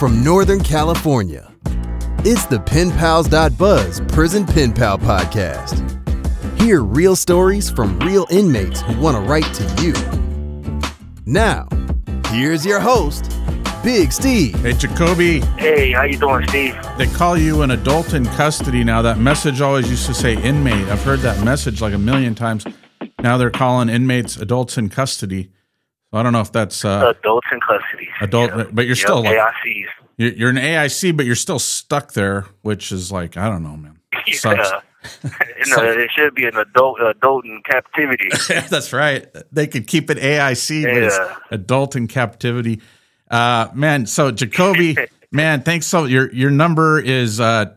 from Northern California. It's the PenPals.Buzz Prison Pen Pal podcast. Hear real stories from real inmates who want to write to you. Now, here's your host, Big Steve. Hey, Jacoby. Hey, how you doing, Steve? They call you an adult in custody now. That message always used to say inmate. I've heard that message like a million times. Now they're calling inmates adults in custody. So I don't know if that's adults in custody. But you're still like AICs. You're an AIC, but you're still stuck there, which is like, I don't know, man. Sucks. It should be an adult in captivity. That's right. They could keep it AIC, but it's adult in captivity. Man, so Jacoby, man, thanks. So your number is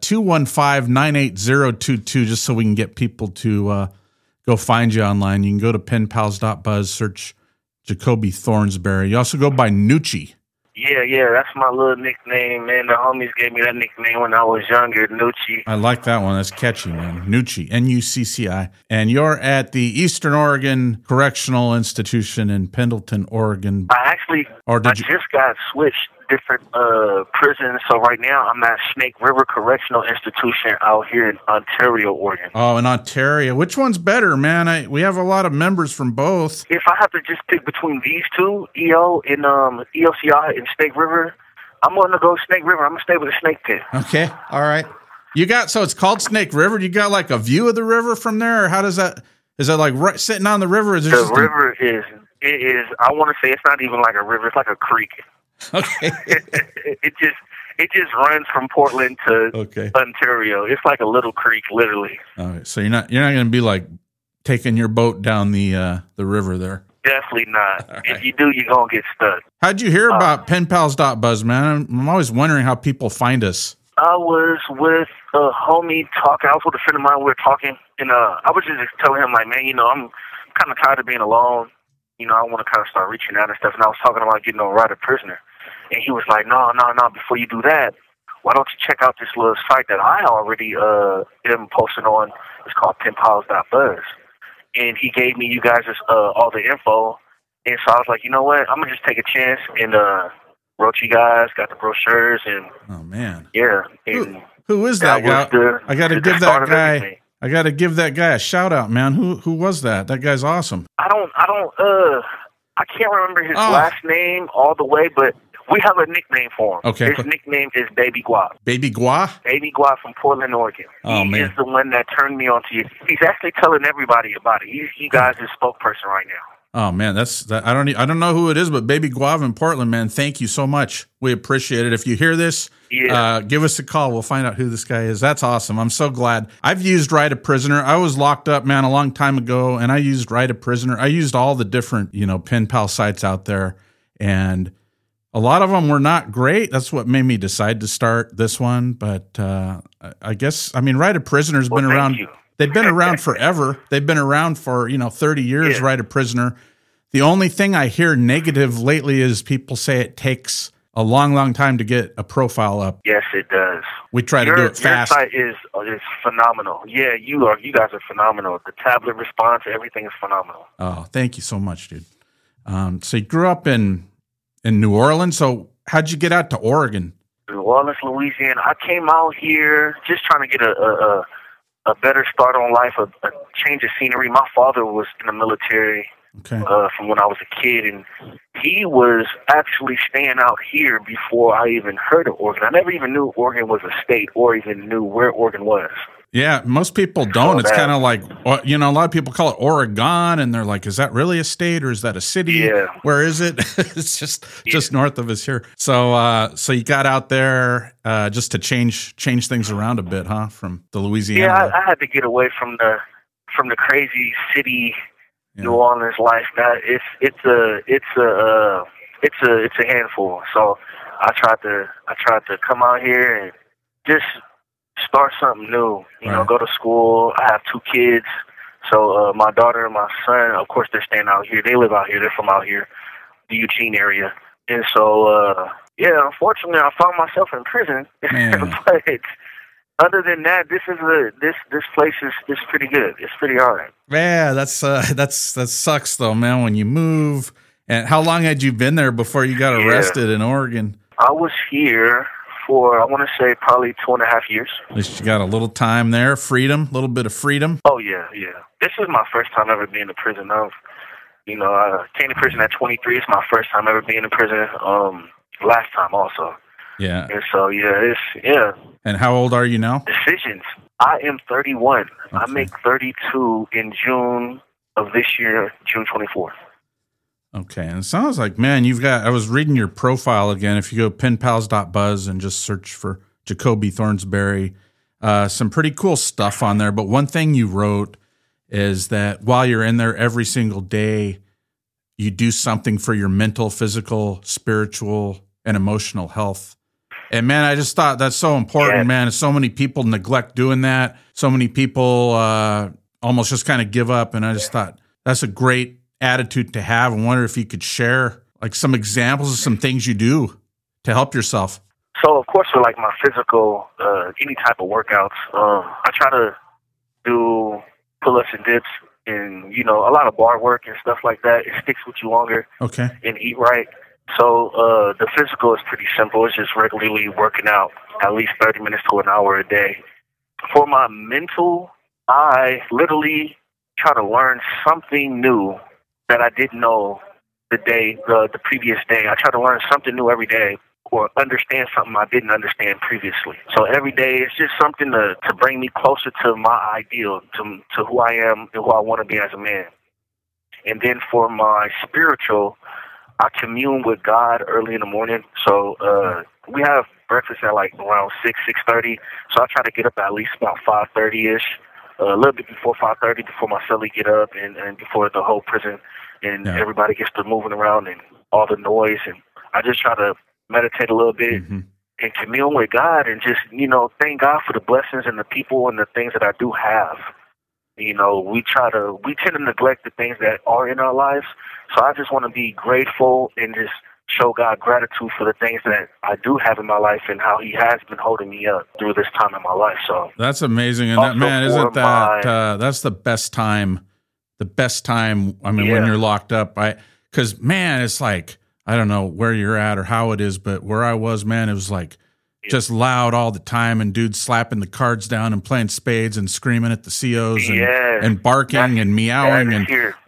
215-98022, just so we can get people to go find you online. You can go to penpals.buzz, search Jacoby Thornsberry. You also go by Nucci. Yeah, that's my little nickname, man. The homies gave me that nickname when I was younger, Nucci. I like that one. That's catchy, man. Nucci, Nucci. And you're at the Eastern Oregon Correctional Institution in Pendleton, Oregon. I just got switched different prisons, so right now I'm at Snake River Correctional Institution out here in Ontario, Oregon. Oh, in Ontario. Which one's better, man? We have a lot of members from both. If I have to just pick between these two, EO and EOCI and Snake River, I'm going to go Snake River. I'm going to stay with the Snake Pit. Okay, all right. So it's called Snake River. You got like a view of the river from there, or how does that? Is that like sitting on the river? Is the river is. I want to say it's not even like a river. It's like a creek. Okay. it just runs from Portland to Ontario. It's like a little creek, literally. All right. So you're not going to be like taking your boat down the river there. Definitely not. Right. If you do, you're gonna get stuck. How'd you hear about PenPals.Buzz, man? I'm always wondering how people find us. I was with a homie talking. I was with a friend of mine. We were talking, and I was just telling him, like, man, I'm kind of tired of being alone. I want to kind of start reaching out and stuff. And I was talking about getting on Write a Prisoner. And he was like, no, before you do that, why don't you check out this little site that I already am posting on? It's called PenPals.Buzz. And he gave me you guys all the info. And so I was like, you know what? I'm going to just take a chance and wrote you guys, got the brochures. And oh, man. Yeah. And who is that guy? I got to give that guy. I got to give that guy a shout out, man. Who was that? That guy's awesome. I can't remember his last name all the way, but we have a nickname for him. Okay. His nickname is Baby Guap. Baby Guap? Baby Guap from Portland, Oregon. He is the one that turned me on to you. He's actually telling everybody about it. He's you guys' spokesperson right now. Oh man, I don't know who it is, but Baby Guav in Portland, man, thank you so much. We appreciate it. If you hear this, give us a call. We'll find out who this guy is. That's awesome. I'm so glad. I've used Write a Prisoner. I was locked up, man, a long time ago, and I used Write a Prisoner. I used all the different, pen pal sites out there, and a lot of them were not great. That's what made me decide to start this one. But I guess, Write a Prisoner's been around. They've been around forever. They've been around for, 30 years, Write a Prisoner. The only thing I hear negative lately is people say it takes a long, long time to get a profile up. Yes, it does. We try to do it fast. Your site is phenomenal. Yeah, you guys are phenomenal. The tablet response, everything is phenomenal. Oh, thank you so much, dude. So you grew up in New Orleans. So how'd you get out to Oregon? New Orleans, Louisiana. I came out here just trying to get a better start on life, a change of scenery. My father was in the military from when I was a kid, and he was actually staying out here before I even heard of Oregon. I never even knew Oregon was a state or even knew where Oregon was. Yeah, most people don't. It's kind of like, a lot of people call it Oregon, and they're like, is that really a state or is that a city? Yeah. Where is it? It's just north of us here. So you got out there just to change things around a bit, huh? From the Louisiana. Yeah, I had to get away from the crazy city New Orleans life. That it's a handful. So I tried to come out here and just start something new, go to school. I have 2 kids. So my daughter and my son, of course, they're staying out here. They live out here. They're from out here, the Eugene area. And so, unfortunately, I found myself in prison. But other than that, this place is pretty good. It's pretty all right. Yeah, that sucks though, man. When you move, and how long had you been there before you got arrested in Oregon? I was here for, I want to say, probably 2.5 years. At least you got a little time there, freedom, a little bit of freedom. Oh, yeah. This is my first time ever being in prison. I came to prison at 23. It's my first time ever being in prison. Last time also. Yeah. And so, And how old are you now? Decisions. I am 31. Okay. I make 32 in June of this year, June 24th. Okay. And it sounds like, man, I was reading your profile again. If you go penpals.buzz and just search for Jacoby Thornsberry, some pretty cool stuff on there. But one thing you wrote is that while you're in there every single day, you do something for your mental, physical, spiritual, and emotional health. And man, I just thought that's so important, man. So many people neglect doing that. So many people almost just kind of give up. And I just thought that's a great attitude to have. I wonder if you could share like some examples of some things you do to help yourself. So of course, for like my physical, any type of workouts, I try to do pull-ups and dips and, a lot of bar work and stuff like that. It sticks with you longer. Okay. And eat right. So the physical is pretty simple. It's just regularly working out at least 30 minutes to an hour a day. For my mental, I literally try to learn something new that I didn't know the previous day. I try to learn something new every day or understand something I didn't understand previously. So every day it's just something to bring me closer to my ideal, to who I am and who I want to be as a man. And then for my spiritual, I commune with God early in the morning. So we have breakfast at like around 6:30. So I try to get up at least about 5:30ish, a little bit before 5:30, before my cellie get up and before the whole prison and everybody gets to moving around and all the noise. And I just try to meditate a little bit and commune with God and just, thank God for the blessings and the people and the things that I do have. We tend to neglect the things that are in our lives. So I just want to be grateful and just show God gratitude for the things that I do have in my life and how he has been holding me up through this time in my life. So that's amazing. And that, man, isn't that, that's the best time. The best time. I mean, when you're locked up, cause man, it's like, I don't know where you're at or how it is, but where I was, man, it was like just loud all the time and dudes slapping the cards down and playing spades and screaming at the COs and barking and meowing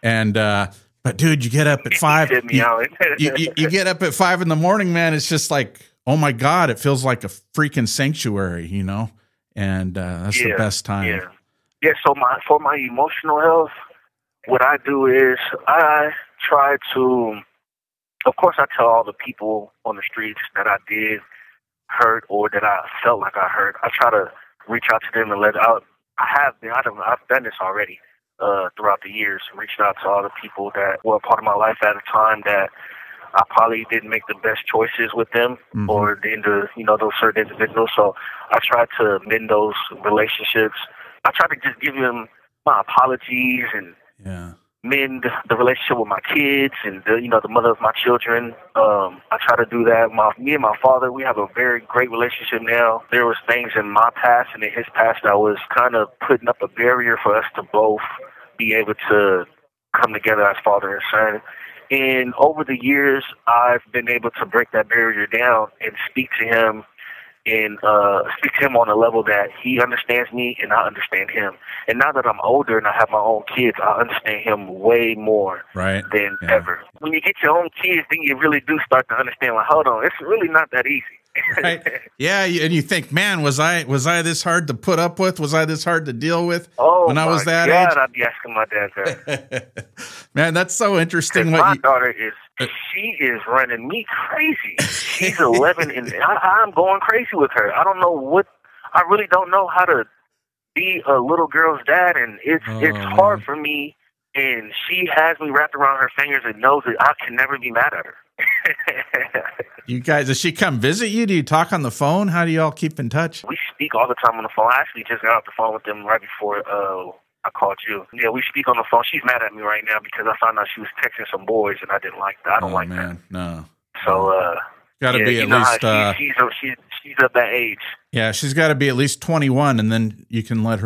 but dude, you get up at 5. You get up at 5 in the morning, man. It's just like, oh my God, it feels like a freaking sanctuary, and that's the best time. Yeah. So for my emotional health, what I do is I try to, of course, I tell all the people on the streets that I did hurt or that I felt like I hurt. I try to reach out to them and I've done this already. Throughout the years, reached out to all the people that were a part of my life at a time that I probably didn't make the best choices with them or those certain individuals. So I tried to mend those relationships. I tried to just give them my apologies and mend the relationship with my kids and the mother of my children. I try to do that. Me and my father, we have a very great relationship now. There was things in my past and in his past that was kind of putting up a barrier for us to both be able to come together as father and son. And over the years, I've been able to break that barrier down and speak to him on a level that he understands me and I understand him. And now that I'm older and I have my own kids, I understand him way more than ever. When you get your own kids, then you really do start to understand, like, hold on, it's really not that easy. Right. Yeah, and you think, man, was I this hard to put up with? Was I this hard to deal with when I was that age? I'd be asking my dad that. Man, that's so interesting. My daughter she is running me crazy. She's 11, and I'm going crazy with her. I really don't know how to be a little girl's dad, and it's hard for me. And she has me wrapped around her fingers and knows that I can never be mad at her. You guys, does she come visit you? Do you talk on the phone? How do you all keep in touch? We speak all the time on the phone. I actually just got off the phone with them right before I called you. Yeah, we speak on the phone. She's mad at me right now because I found out she was texting some boys, and I didn't like that. I don't like that. No. So, got to be at least. She's of that age. Yeah, she's got to be at least 21, and then you can let her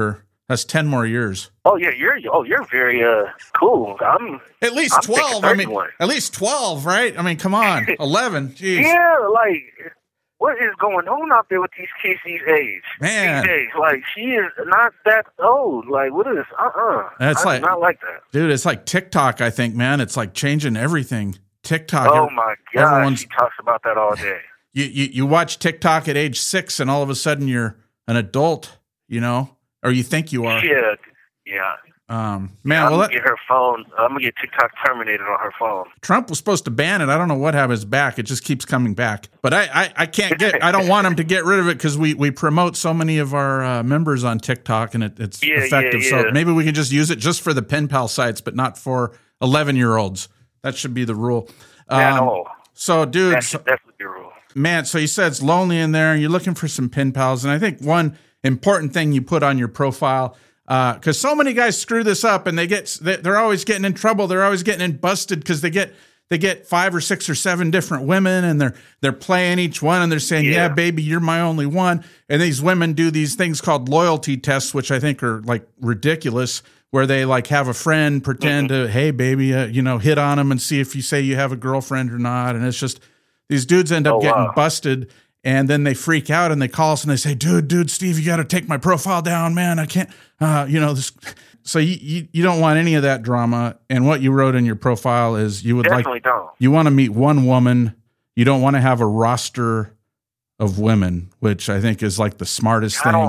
That's 10 more years. Oh yeah, you're very cool. I'm at least 12. I mean, at least 12, right? I mean, come on, 11. Jeez. Yeah, like what is going on out there with these kids these days? Man, these days, like she is not that old. Like what is? It's I do not like that, dude. It's like TikTok. I think, man, it's like changing everything. TikTok. Oh my God, she talks about that all day. You watch TikTok at age 6, and all of a sudden you're an adult, you know. Or you think you are? Yeah. Man, I'm gonna get her phone. I'm gonna get TikTok terminated on her phone. Trump was supposed to ban it. I don't know what happens back. It just keeps coming back. But I can't get. I don't want him to get rid of it because we promote so many of our members on TikTok, and it's effective. So maybe we can just use it just for the pen pal sites, but not for 11-year-olds. That should be the rule. So, dude, that's definitely the rule. Man, so you said it's lonely in there, and you're looking for some pen pals, and I think one important thing you put on your profile, because so many guys screw this up, and they're always getting in trouble. They're always getting in busted because they get 5 or 6 or 7 different women, and they're playing each one, and they're saying, "Yeah, baby, you're my only one." And these women do these things called loyalty tests, which I think are like ridiculous, where they like have a friend pretend to, "Hey, baby," hit on them and see if you say you have a girlfriend or not, and it's just these dudes end up getting busted. And then they freak out and they call us and they say, dude, Steve, you got to take my profile down, man. I can't, this. So you don't want any of that drama. And what you wrote in your profile is you would you want to meet one woman. You don't want to have a roster of women, which I think is like the smartest thing.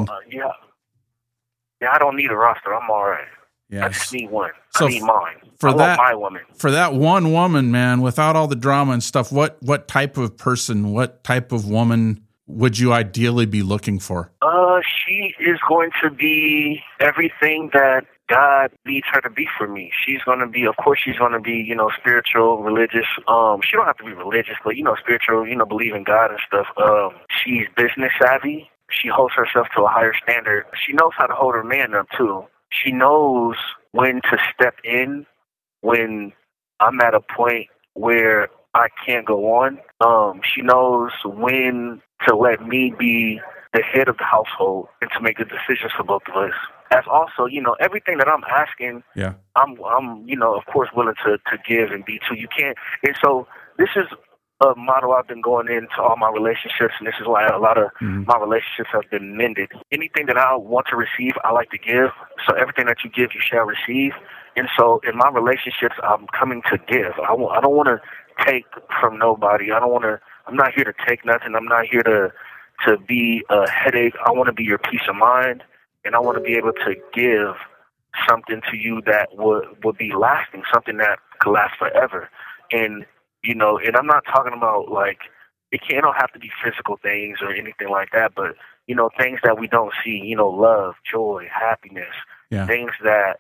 I don't need a roster. I'm all right. Yes. I just need one. So I need mine. Want my woman. For that one woman, man, without all the drama and stuff, what type of person, what type of woman would you ideally be looking for? She is going to be everything that God needs her to be for me. She's going to be, spiritual, religious. She don't have to be religious, but, spiritual, believe in God and stuff. She's business savvy. She holds herself to a higher standard. She knows how to hold her man up, too. She knows when to step in when I'm at a point where I can't go on. She knows when to let me be the head of the household and to make the decisions for both of us. As also, everything that I'm asking, I'm of course willing to give and be too. You can't, and so this is a model I've been going into all my relationships, and this is why a lot of my relationships have been mended. Anything that I want to receive, I like to give. So everything that you give, you shall receive. And so in my relationships, I'm coming to give. I don't want to take from nobody. I'm not here to take nothing. I'm not here to be a headache. I want to be your peace of mind, and I want to be able to give something to you that would be lasting, something that could last forever. And and I'm not talking about like it don't have to be physical things or anything like that, but things that we don't see, love, joy, happiness, things that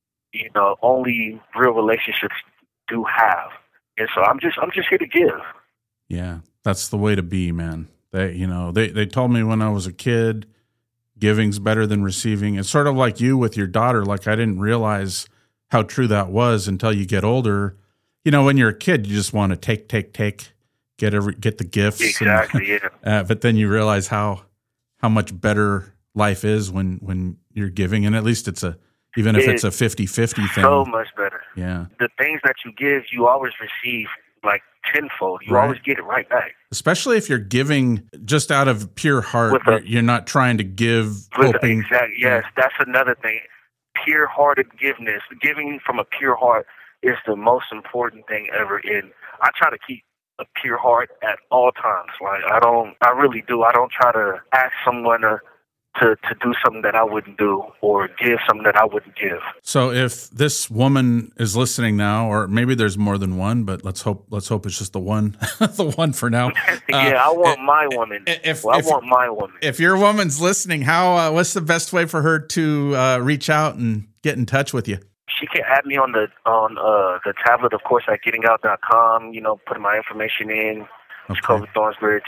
only real relationships do have. And so I'm just here to give. Yeah, that's the way to be, man. They told me when I was a kid, giving's better than receiving. It's sort of like you with your daughter. Like I didn't realize how true that was until you get older. When you're a kid, you just want to take, get the gifts. Exactly, but then you realize how much better life is when you're giving, and at least it's even if it's a 50-50 thing. So much better. Yeah. The things that you give, you always receive like tenfold. You always get it right back. Especially if you're giving just out of pure heart. You're not trying to give hoping. Exactly. Yes, that's another thing. Pure-hearted giving from a pure heart is the most important thing ever. And I try to keep a pure heart at all times. Like I really do. I don't try to ask someone to do something that I wouldn't do or give something that I wouldn't give. So if this woman is listening now, or maybe there's more than one, but let's hope it's just the one, the one for now. I want my woman. I want my woman. If your woman's listening, what's the best way for her to reach out and get in touch with you? She can add me on the tablet, of course, at gettingout.com, putting my information in. It's Kobe Thornsberry,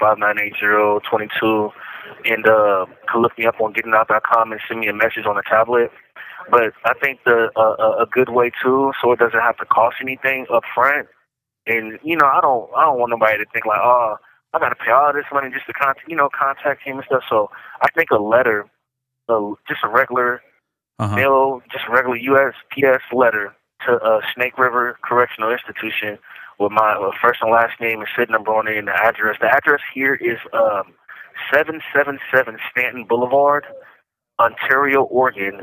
215-980-22. And can look me up on gettingout.com and send me a message on the tablet. But I think a good way, too, so it doesn't have to cost anything up front. And, I don't want nobody to think like, oh, I got to pay all this money just to contact him and stuff. So I think a letter, just a regular mail just a regular USPS letter to Snake River Correctional Institution with my first and last name and SID number on it and the address. The address here is 777 Stanton Boulevard, Ontario, Oregon,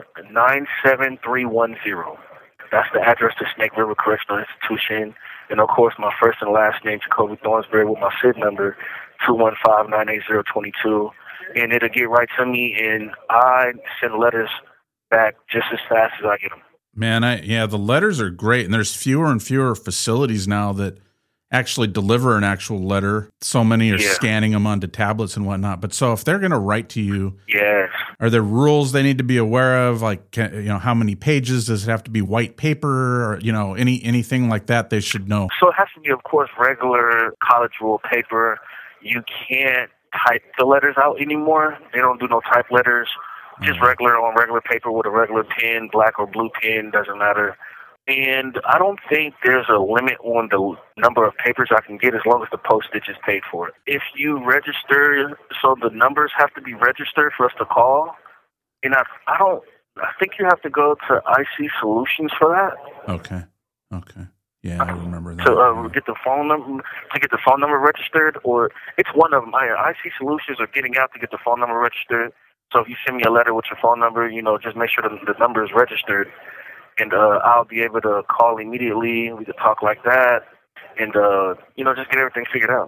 97310. That's the address to Snake River Correctional Institution. And, of course, my first and last name, Jacoby Thornsberry, with my SID number, 215-980-22. And it'll get right to me, and I send letters back just as fast as I get them. Man, the letters are great, and there's fewer and fewer facilities now that actually deliver an actual letter. So many are scanning them onto tablets and whatnot. But so if they're going to write to you, are there rules they need to be aware of? Like, how many pages? Does it have to be white paper, or anything like that they should know? So it has to be, of course, regular college rule paper. You can't type the letters out anymore. They don't do no type letters. Just regular on regular paper with a regular pen, black or blue pen, doesn't matter. And I don't think there's a limit on the number of papers I can get as long as the postage is paid for it. If you register, so the numbers have to be registered for us to call. And I think you have to go to IC Solutions for that. Okay. Yeah, I remember that. To get the phone number registered, or it's one of my IC Solutions are getting out to get the phone number registered. So if you send me a letter with your phone number, just make sure the number is registered, and I'll be able to call immediately. We could talk like that, and just get everything figured out.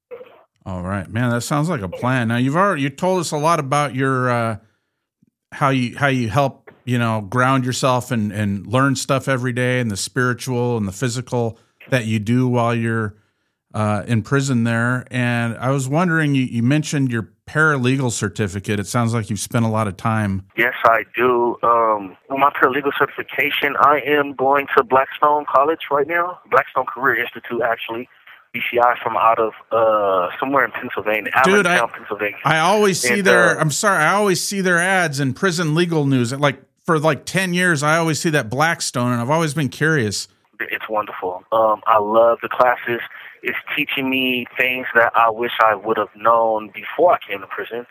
All right, man, that sounds like a plan. Now you told us a lot about your how you help ground yourself and learn stuff every day, and the spiritual and the physical that you do while you're in prison there. And I was wondering, you mentioned your paralegal certificate. It sounds like you've spent a lot of time. Yes, I do. On my paralegal certification, I am going to Blackstone College right now, Blackstone Career Institute, actually. BCI from out of somewhere in Pennsylvania. Dude, Pennsylvania. I always see I always see their ads in prison legal news. For 10 years, I always see that Blackstone, and I've always been curious. It's wonderful. I love the classes. It's teaching me things that I wish I would have known before I came to prison.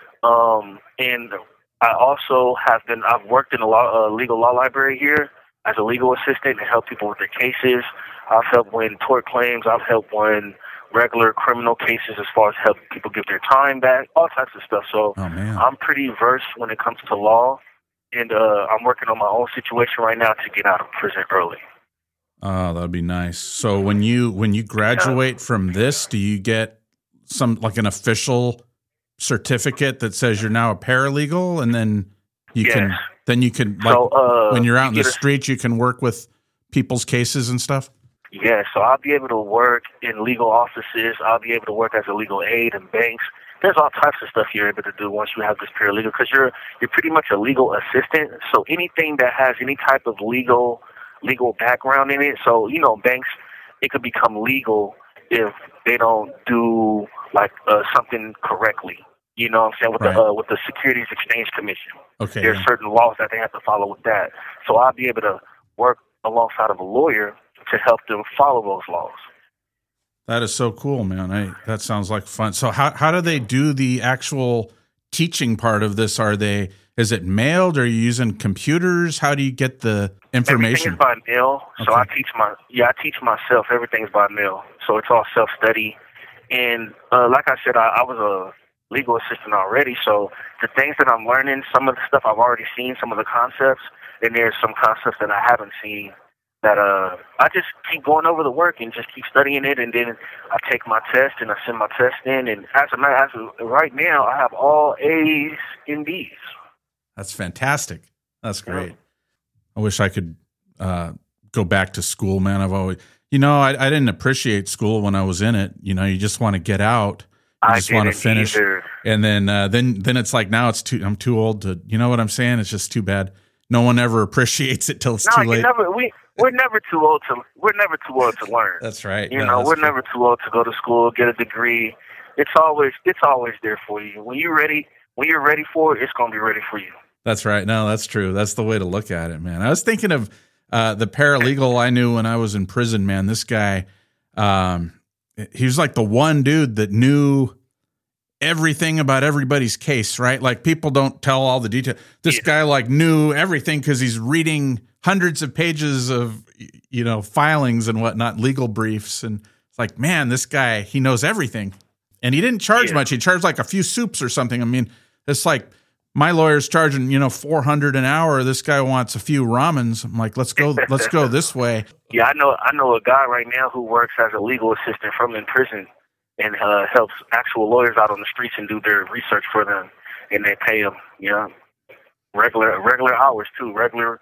And I also I've worked in a legal law library here as a legal assistant and help people with their cases. I've helped win tort claims. I've helped win regular criminal cases as far as help people get their time back, all types of stuff. So I'm pretty versed when it comes to law, and I'm working on my own situation right now to get out of prison early. Oh, that'd be nice. So when you graduate from this, do you get an official certificate that says you're now a paralegal, and then you can when you're out in the streets, you can work with people's cases and stuff? Yeah, so I'll be able to work in legal offices. I'll be able to work as a legal aid in banks. There's all types of stuff you're able to do once you have this paralegal, because you're pretty much a legal assistant. So anything that has any type of legal background in it. So, banks, it could become legal if they don't do something correctly. You know what I'm saying? With the Securities Exchange Commission. Okay. There's certain laws that they have to follow with that. So I'll be able to work alongside of a lawyer to help them follow those laws. That is so cool, man. That sounds like fun. So how do they do the actual teaching part of this? Is it mailed? Are you using computers? How do you get the information? Everything is by mail. So I teach myself. Everything's by mail. So it's all self-study. And like I said, I was a legal assistant already. So the things that I'm learning, some of the stuff I've already seen, some of the concepts, and there's some concepts that I haven't seen that I just keep going over the work and just keep studying it. And then I take my test and I send my test in. And as of right now, I have all A's and B's. That's fantastic. That's great. I wish I could go back to school, man. I've always, I didn't appreciate school when I was in it. You just want to get out. You just want to finish. Either. And then it's like, now I'm too old to, you know what I'm saying? It's just too bad. No one ever appreciates it till it's too late. We're never too old to learn. That's right. We're never too old to go to school, get a degree. It's always there for you. When you're ready for it, it's going to be ready for you. That's right. No, that's true. That's the way to look at it, man. I was thinking of the paralegal I knew when I was in prison, man. This guy, he was like the one dude that knew everything about everybody's case, right? Like people don't tell all the detail. This guy like knew everything because he's reading hundreds of pages of, filings and whatnot, legal briefs. And it's like, man, this guy, he knows everything. And he didn't charge much. He charged like a few soups or something. I mean, it's like my lawyer's charging, $400 an hour. This guy wants a few ramens. I'm like, let's go this way. Yeah, I know a guy right now who works as a legal assistant from in prison and helps actual lawyers out on the streets and do their research for them, and they pay them, regular hours too, regular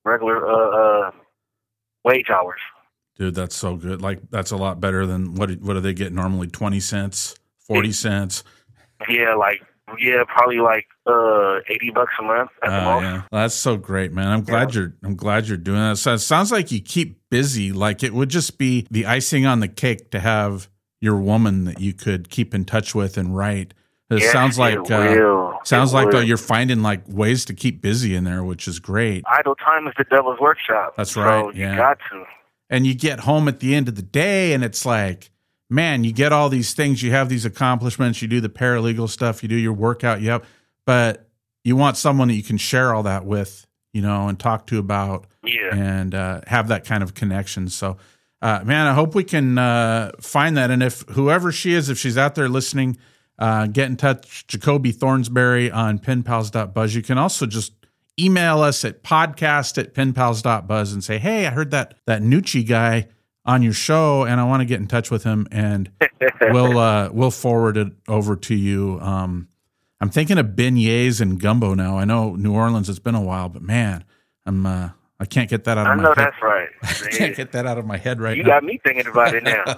wage hours. Dude, that's so good. Like that's a lot better than what do they get normally? 20 cents, 40 cents. Yeah, probably like $80 a month at the most. Yeah. Well, that's so great, man. I'm glad you're doing that. So it sounds like you keep busy. Like it would just be the icing on the cake to have your woman that you could keep in touch with and write. It sounds like though you're finding like ways to keep busy in there, which is great. Idle time is the devil's workshop. That's right. So you got to. And you get home at the end of the day, and it's like, man, you get all these things, you have these accomplishments, you do the paralegal stuff, you do your workout, but you want someone that you can share all that with, and talk to about, and have that kind of connection. So, man, I hope we can find that. And if whoever she is, if she's out there listening, get in touch, Jacoby Thornsberry on penpals.buzz. You can also just email us at podcast@penpals.buzz and say, hey, I heard that Nucci guy on your show, and I want to get in touch with him, and we'll forward it over to you. I'm thinking of beignets and gumbo now. I know New Orleans, it's been a while, but man, I can't get that out of my head. I know that's right. I can't get that out of my head right now. You got me thinking about it now.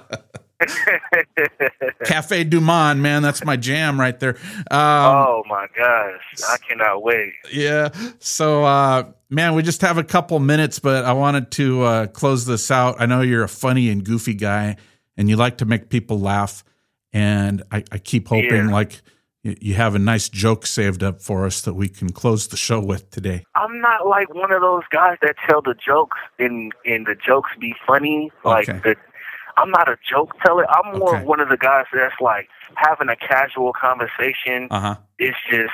Cafe Du Monde, man, that's my jam right there. Oh my gosh, I cannot wait. Yeah. So, man, we just have a couple minutes, but I wanted to close this out. I know you're a funny and goofy guy, and you like to make people laugh. And I keep hoping like you have a nice joke saved up for us that we can close the show with today. I'm not like one of those guys that tell the jokes and the jokes be funny. Okay. I'm not a joke teller. I'm more one of the guys that's like having a casual conversation. It's just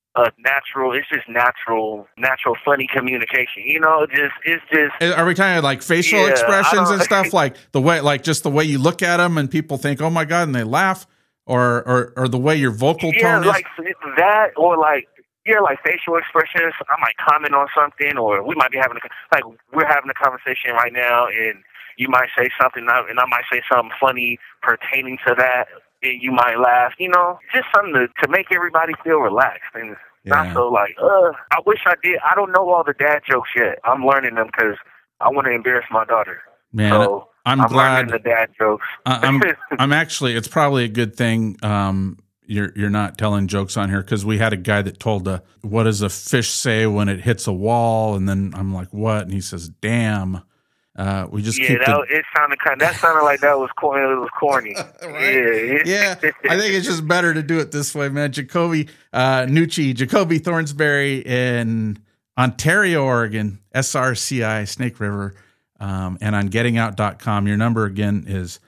natural, funny communication. It's just. Are we kind of like facial expressions and stuff, like the way you look at them and people think, "Oh my God," and they laugh, or the way your vocal tone is? like that, or like facial expressions. I might comment on something, or we might be we're having a conversation right now, and you might say something, and I might say something funny pertaining to that, and you might laugh. Just something to make everybody feel relaxed and not so like, I wish I did. I don't know all the dad jokes yet. I'm learning them because I want to embarrass my daughter. Man, so I'm glad learning the dad jokes. I'm actually. It's probably a good thing. You're not telling jokes on here, because we had a guy that told what does a fish say when it hits a wall, and then I'm like, what? And he says, damn. We just it sounded like that was corny. It was corny. Right? Yeah. I think it's just better to do it this way, man. Jacoby Thornsberry in Ontario, Oregon, SRCI, Snake River, and on gettingout.com. Your number again is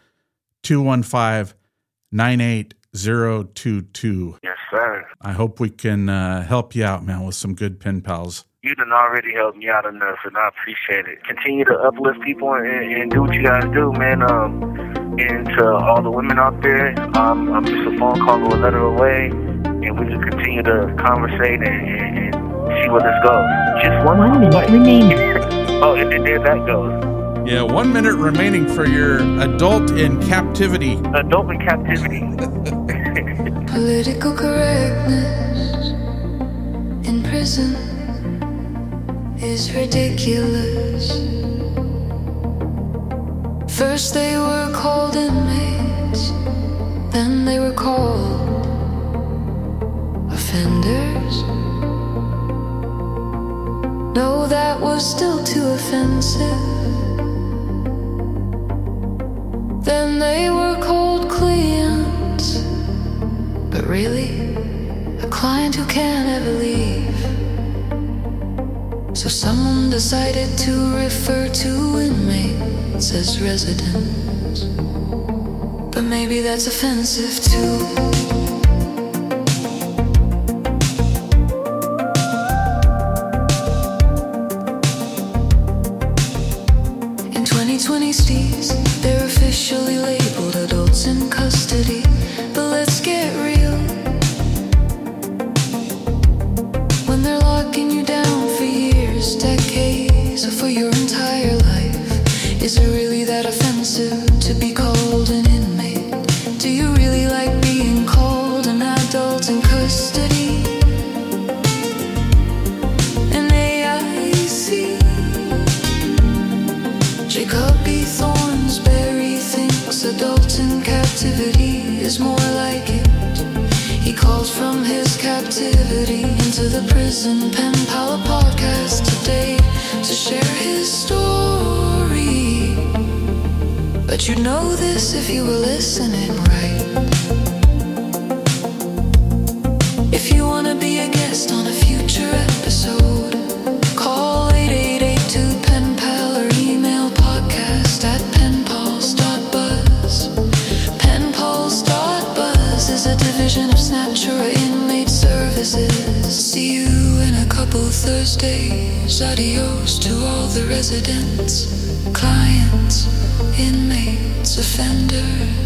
215-98022. Yes, sir. I hope we can help you out, man, with some good pen pals. You done already helped me out enough, and I appreciate it. Continue to uplift people and do what you guys do, man. And to all the women out there, I'm just a phone call or a letter away, and we just continue to conversate and see where this goes. Just 1 minute remaining. Oh, and there that goes. Yeah, 1 minute remaining for your adult in captivity. Adult in captivity. Political correctness in prison is ridiculous. First they were called inmates, then they were called offenders. No, that was still too offensive. Then they were called clients, but really, a client who can't ever leave. So someone decided to refer to inmates as residents. But maybe that's offensive too. calls from his captivity into the prison pen pal podcast today to share his story. But you'd know this if you were listening right. If you want to be a guest on a future episode, call 888-2PEN-PAL or email podcast@penpals.buzz. Penpals.buzz is a division of Snatcher Inmate Services. See you in a couple Thursdays. Adios to all the residents, clients, inmates, offenders.